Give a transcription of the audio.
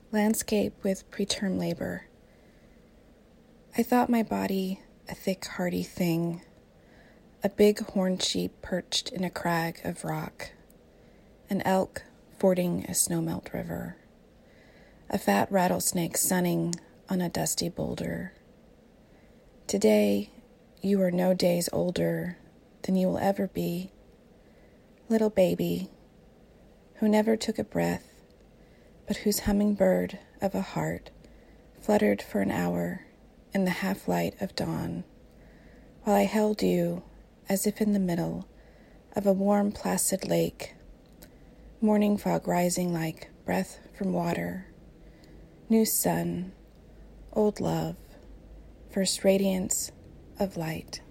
Landscape with preterm labor. I thought my body a thick, hardy thing, a big horned sheep perched in a crag of rock, an elk fording a snowmelt river, a fat rattlesnake sunning on a dusty boulder. Today, you are no days older than you will ever be, little baby, who never took a breath, but whose hummingbird of a heart fluttered for an hour in the half-light of dawn, while I held you as if in the middle of a warm, placid lake, morning fog rising like breath from water, new sun, old love, first radiance of light.